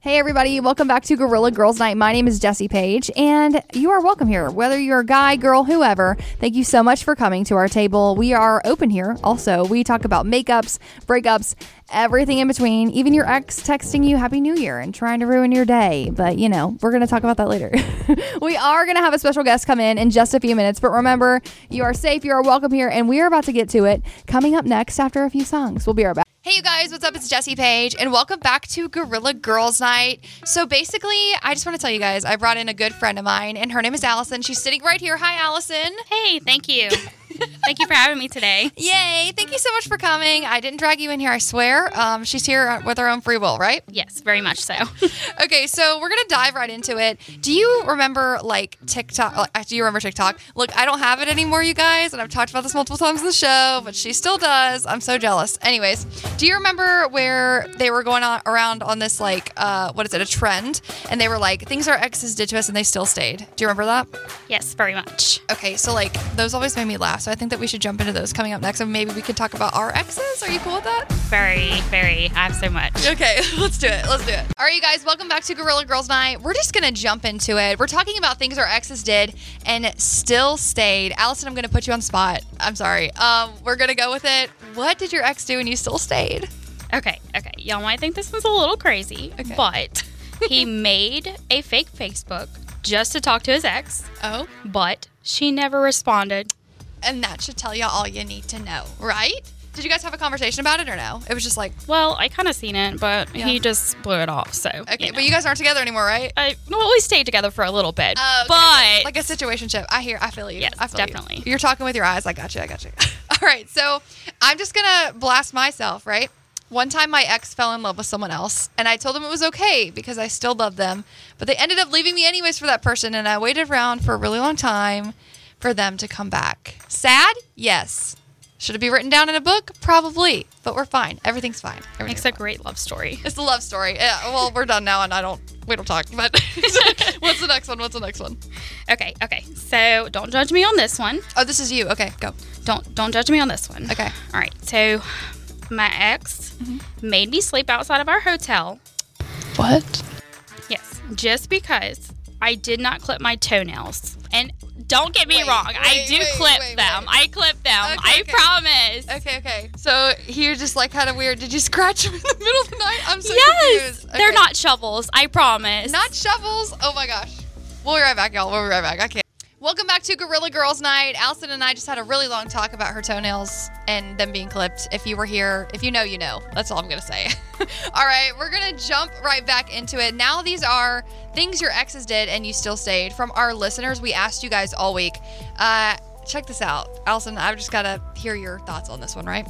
Hey everybody, welcome back to Gorilla Girls Night. My name is Jessie Page, and you are welcome here. Whether you're a guy, girl, whoever, thank you so much for coming to our table. We are open here. Also, we talk about makeups, breakups, everything in between, even your ex texting you Happy New Year and trying to ruin your day. But, you know, we're going to talk about that later. We are going to have a special guest come in just a few minutes, but remember, you are safe, you are welcome here, and we are about to get to it coming up next after a few songs. We'll be right back. Hey you guys, what's up? It's Jessie Page, and welcome back to Gorilla Girls Night. So basically, I just want to tell you guys, I brought in a good friend of mine, and her name is Allison. She's sitting right here. Hi, Allison. Hey, thank you. Thank you for having me today. Yay. Thank you so much for coming. I didn't drag you in here, I swear. She's here with her own free will, right? Yes, very much so. Okay, so we're going to dive right into it. Do you remember, TikTok? Do you remember TikTok? Look, I don't have it anymore, you guys, and I've talked about this multiple times in the show, but she still does. I'm so jealous. Anyways, do you remember where they were going around on this, a trend? And they were like, things our exes did to us and they still stayed. Do you remember that? Yes, very much. Okay, so, those always made me laugh, so I think that we should jump into those coming up next, and maybe we could talk about our exes. Are you cool with that? Very, very. I have so much. Okay, let's do it. All right, you guys, welcome back to Gorilla Girls Night. We're just going to jump into it. We're talking about things our exes did and still stayed. Allison, I'm going to put you on the spot. I'm sorry. We're going to go with it. What did your ex do and you still stayed? Okay. Y'all might think this one's a little crazy, but he made a fake Facebook just to talk to his ex. Oh? But she never responded. And that should tell you all you need to know, right? Did you guys have a conversation about it or no? It was just like... Well, I kind of seen it, but he just blew it off, so... Okay, but you guys aren't together anymore, right? We stayed together for a little bit, okay, but... Like a situationship. I feel you. Yes, I feel definitely. You. You're talking with your eyes. I got you. All right, so I'm just going to blast myself, right? One time my ex fell in love with someone else, and I told them it was okay because I still loved them, but they ended up leaving me anyways for that person, and I waited around for a really long time for them to come back. Sad? Yes. Should it be written down in a book? Probably. But we're fine. Everything's fine. It's a great love story. It's a love story. Yeah, well, we're done now, and we don't talk. But what's the next one? Okay. So don't judge me on this one. Oh, this is you. Okay, go. Don't judge me on this one. Okay. All right. So my ex made me sleep outside of our hotel. What? Yes. Just because I did not clip my toenails. And don't get me wrong. I do clip them. I clip them. I promise. Okay. So he just had a weird... Did you scratch him in the middle of the night? I'm so confused. Okay. They're not shovels. I promise. Not shovels? Oh my gosh. We'll be right back, y'all. We'll be right back. I can't. Welcome back to Gorilla Girls Night. Allison and I just had a really long talk about her toenails and them being clipped. If you were here, if you know, you know. That's all I'm going to say. All right, we're going to jump right back into it. Now these are things your exes did and you still stayed. From our listeners, we asked you guys all week. Check this out. Allison, I've just got to hear your thoughts on this one, right?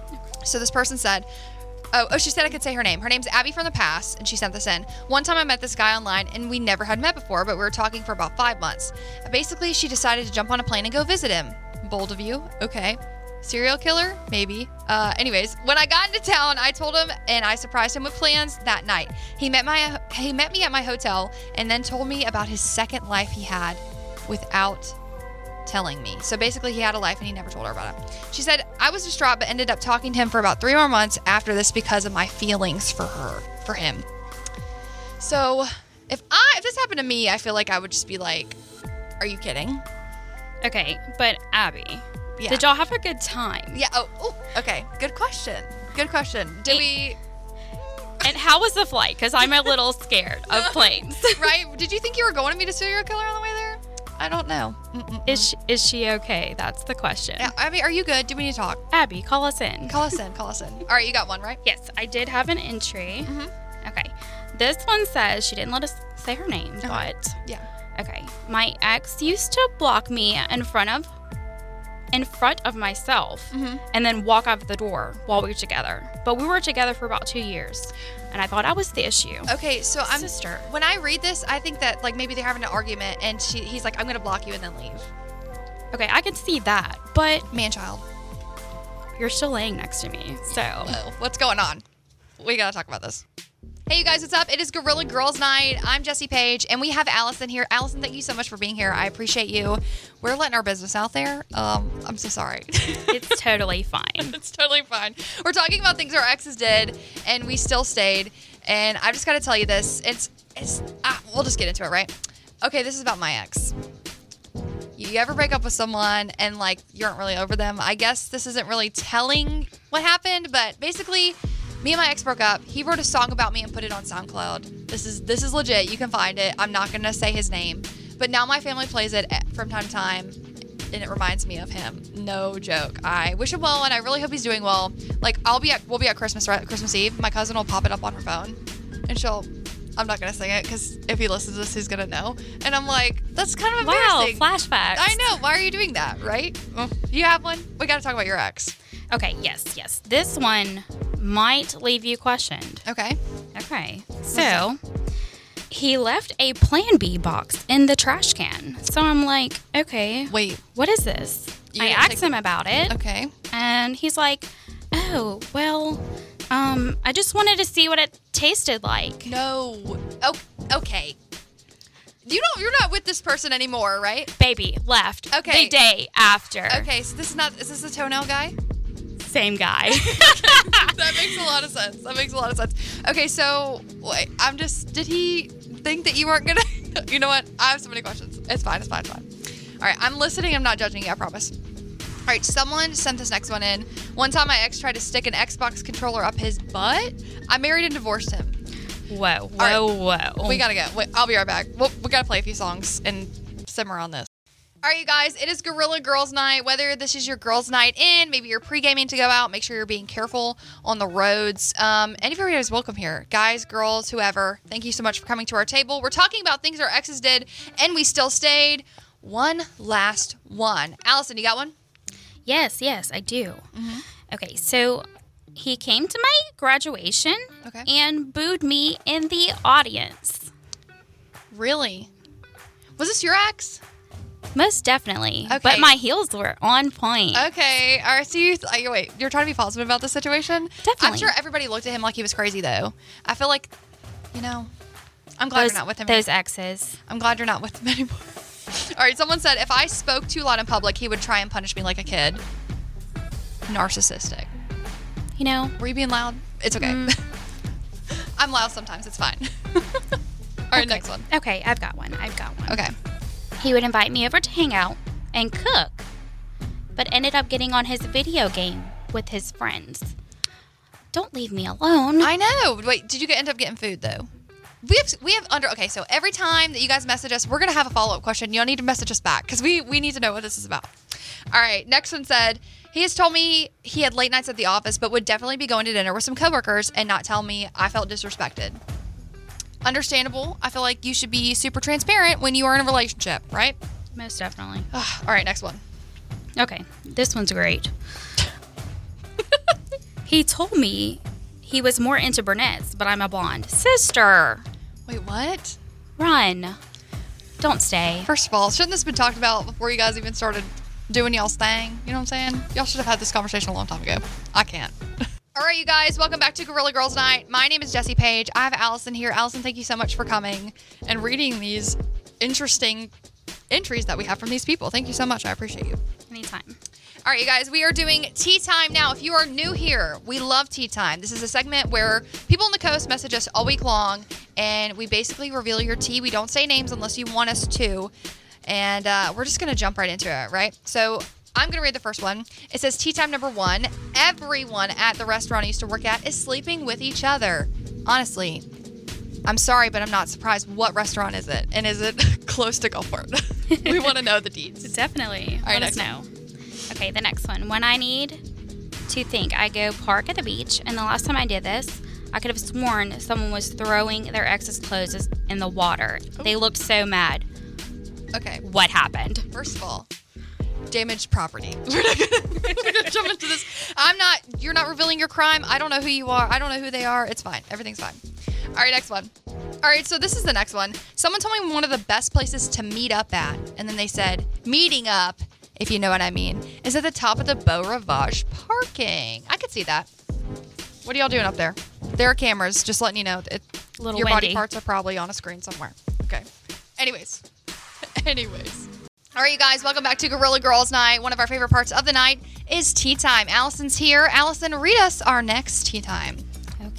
So this person said... Oh, she said I could say her name. Her name's Abby from the past, and she sent this in. One time I met this guy online, and we never had met before, but we were talking for about 5 months. Basically, she decided to jump on a plane and go visit him. Bold of you. Okay. Serial killer? Maybe. Anyways, when I got into town, I told him, and I surprised him with plans that night. He met me at my hotel, and then told me about his second life he had without telling me. So basically he had a life and he never told her about it. She said, I was distraught but ended up talking to him for about 3 more months after this because of my feelings for him. So if this happened to me, I feel like I would just be like, are you kidding? Okay, but Abby, did y'all have a good time? Yeah. Oh, okay. Good question. Did we... And how was the flight? Because I'm a little scared of planes. Right? Did you think you were going to meet a serial killer on the way there? I don't know. Is she okay? That's the question. Yeah, Abby, are you good? Do we need to talk? Abby, call us in. Call us in. All right, you got one, right? Yes, I did have an entry. Okay. This one says she didn't let us say her name, but... Yeah. Okay. My ex used to block me in front of myself and then walk out the door while we were together. But we were together for about 2 years. And I thought I was the issue. Okay, so when I read this, I think that maybe they're having an argument and he's like, I'm going to block you and then leave. Okay, I can see that, but... Man-child. You're still laying next to me, so... Whoa, what's going on? We got to talk about this. Hey, you guys, what's up? It is Gorilla Girls Night. I'm Jessie Page, and we have Allison here. Allison, thank you so much for being here. I appreciate you. We're letting our business out there. I'm so sorry. It's totally fine. It's totally fine. We're talking about things our exes did, and we still stayed. And I just got to tell you this. We'll just get into it, right? Okay, this is about my ex. You ever break up with someone and like you aren't really over them? I guess this isn't really telling what happened, but basically, me and my ex broke up. He wrote a song about me and put it on SoundCloud. This is legit. You can find it. I'm not gonna say his name, but now my family plays it from time to time, and it reminds me of him. No joke. I wish him well, and I really hope he's doing well. Like we'll be at Christmas Eve. My cousin will pop it up on her phone, and I'm not going to sing it because if he listens to this, he's going to know. And I'm like, that's kind of embarrassing. Wow, flashbacks. I know. Why are you doing that, right? You have one? We got to talk about your ex. Okay, yes. This one might leave you questioned. Okay. So, he left a Plan B box in the trash can. So I'm like, okay. Wait. What is this? I asked him about it. Okay. And he's like, oh, well, I just wanted to see what it tasted like. No. Oh, okay. You're not with this person anymore, right? Baby left. Okay. The day after. Okay, so is this the toenail guy? Same guy. That makes a lot of sense. Okay, so wait, did he think that you weren't gonna, you know what? I have so many questions. It's fine. All right, I'm listening. I'm not judging you, I promise. All right, someone sent this next one in. One time my ex tried to stick an Xbox controller up his butt. I married and divorced him. Whoa. We gotta go. Wait, I'll be right back. We gotta play a few songs and simmer on this. All right, you guys, it is Gorilla Girls Night. Whether this is your girls' night in, maybe you're pre-gaming to go out, make sure you're being careful on the roads. Anybody is welcome here. Guys, girls, whoever, thank you so much for coming to our table. We're talking about things our exes did, and we still stayed. One last one. Allison, you got one? Yes, I do. Mm-hmm. Okay, so he came to my graduation and booed me in the audience. Really? Was this your ex? Most definitely. Okay. But my heels were on point. Okay. All right. So you're trying to be positive about this situation? Definitely. I'm sure everybody looked at him like he was crazy, though. I feel like, I'm glad you're not with him. Those exes. I'm glad you're not with him anymore. All right. Someone said, if I spoke too loud in public, he would try and punish me like a kid. Narcissistic. Were you being loud? It's okay. I'm loud sometimes. It's fine. All right. Next one. Okay. I've got one. Okay. He would invite me over to hang out and cook, but ended up getting on his video game with his friends. Don't leave me alone. I know. Wait, did you end up getting food, though? So every time that you guys message us, we're going to have a follow-up question. You'll need to message us back because we need to know what this is about. All right, next one said, he has told me he had late nights at the office, but would definitely be going to dinner with some coworkers and not tell me. I felt disrespected. Understandable. I feel like you should be super transparent when you are in a relationship, right? Most definitely. All right, next one. Okay, this one's great. He told me he was more into brunettes, but I'm a blonde. Sister! Wait, what? Run. Don't stay. First of all, shouldn't this have been talked about before you guys even started doing y'all's thing? You know what I'm saying? Y'all should have had this conversation a long time ago. I can't. All right, you guys, welcome back to Gorilla Girls Night. My name is Jessie Page. I have Allison here. Allison, thank you so much for coming and reading these interesting entries that we have from these people. Thank you so much. I appreciate you. Anytime. All right, you guys, we are doing Tea Time now. If you are new here, we love Tea Time. This is a segment where people on the coast message us all week long, and we basically reveal your tea. We don't say names unless you want us to, and we're just going to jump right into it, right? So I'm going to read the first one. It says, Tea Time number 1. Everyone at the restaurant I used to work at is sleeping with each other. Honestly, I'm sorry, but I'm not surprised. What restaurant is it? And is it close to Gulfport? We want to know the deeds. Definitely. All right, let us know. Okay, the next one. When I need to think, I go park at the beach, and the last time I did this, I could have sworn someone was throwing their ex's clothes in the water. Oh. They looked so mad. Okay. What happened? First of all, damaged property. We're not gonna jump into this. You're not revealing your crime. I don't know who you are. I don't know who they are. It's fine. Everything's fine. All right, next one. All right, so this is the next one. Someone told me one of the best places to meet up at, and then they said, meeting up, if you know what I mean, is at the top of the Beau Rivage parking. I could see that. What are y'all doing up there? There are cameras, just letting you know. Your windy. body parts are probably on a screen somewhere. Okay. Anyways. All right, you guys, welcome back to Gorilla Girls Night. One of our favorite parts of the night is tea time. Allison's here. Allison, read us our next tea time.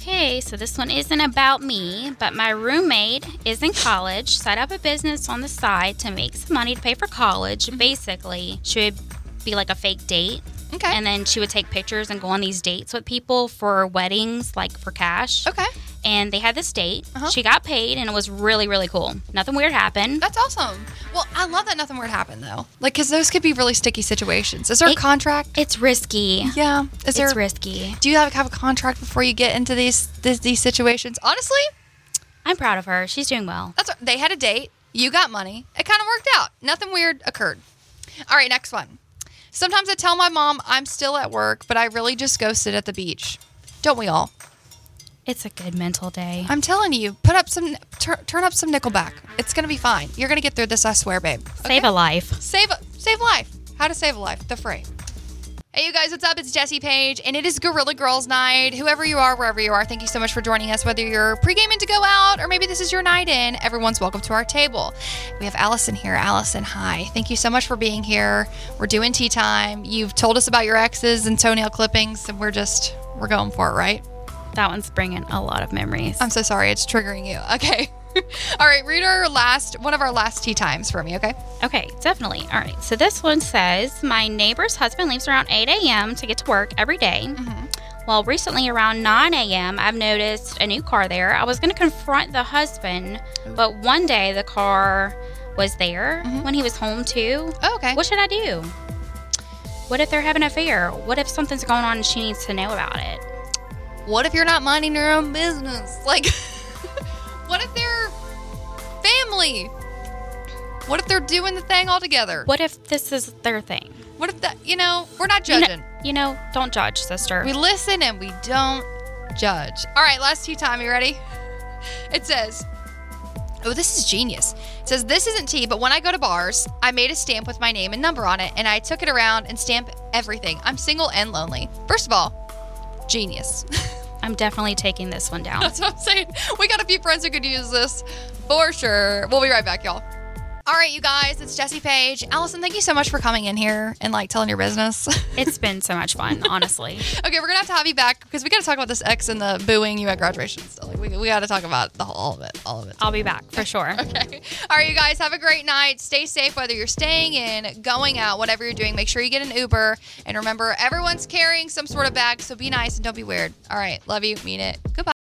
Okay, so this one isn't about me, but my roommate is in college, set up a business on the side to make some money to pay for college. Basically, she would be like a fake date. Okay. And then she would take pictures and go on these dates with people for weddings, like for cash. Okay. And they had this date. Uh-huh. She got paid, and it was really, really cool. Nothing weird happened. That's awesome. Well, I love that nothing weird happened, though. Like, because those could be really sticky situations. Is there a contract? It's risky. Yeah. It's risky. Do you have a contract before you get into these situations? Honestly, I'm proud of her. She's doing well. They had a date. You got money. It kind of worked out. Nothing weird occurred. All right, next one. Sometimes I tell my mom I'm still at work, but I really just go sit at the beach. Don't we all? It's a good mental day. I'm telling you, turn up some Nickelback. It's gonna be fine. You're gonna get through this, I swear, babe. Okay? Save a life. Save life. How to save a life? The free. Hey, you guys, what's up? It's Jessie Page, and it is Gorilla Girls Night. Whoever you are, wherever you are, thank you so much for joining us. Whether you're pre-gaming to go out, or maybe this is your night in, everyone's welcome to our table. We have Allison here. Allison, hi. Thank you so much for being here. We're doing tea time. You've told us about your exes and toenail clippings, and we're going for it, right? That one's bringing a lot of memories. I'm so sorry. It's triggering you. Okay. All right. Read one of our last tea times for me, okay? Okay, definitely. All right. So this one says, my neighbor's husband leaves around 8 a.m. to get to work every day. Mm-hmm. Well, recently around 9 a.m., I've noticed a new car there. I was going to confront the husband, but one day the car was there when he was home too. Oh, okay. What should I do? What if they're having an affair? What if something's going on and she needs to know about it? What if you're not minding your own business? Like, what if they're family? What if they're doing the thing all together? What if this is their thing? What if that, we're not judging. Don't judge, sister. We listen and we don't judge. All right, last tea time. You ready? It says, oh, this is genius. It says, this isn't tea, but when I go to bars, I made a stamp with my name and number on it, and I took it around and stamped everything. I'm single and lonely. First of all, genius. I'm definitely taking this one down. That's what I'm saying. We got a few friends who could use this for sure. We'll be right back, y'all. All right, you guys, it's Jessie Page. Allison, thank you so much for coming in here and telling your business. It's been so much fun, honestly. Okay, we're gonna have you back because we got to talk about this ex and the booing you at graduation. So we got to talk about all of it. I'll be back for sure. Okay. All right, you guys, have a great night. Stay safe, whether you're staying in, going out, whatever you're doing. Make sure you get an Uber, and remember, everyone's carrying some sort of bag. So be nice and don't be weird. All right, love you, mean it. Goodbye.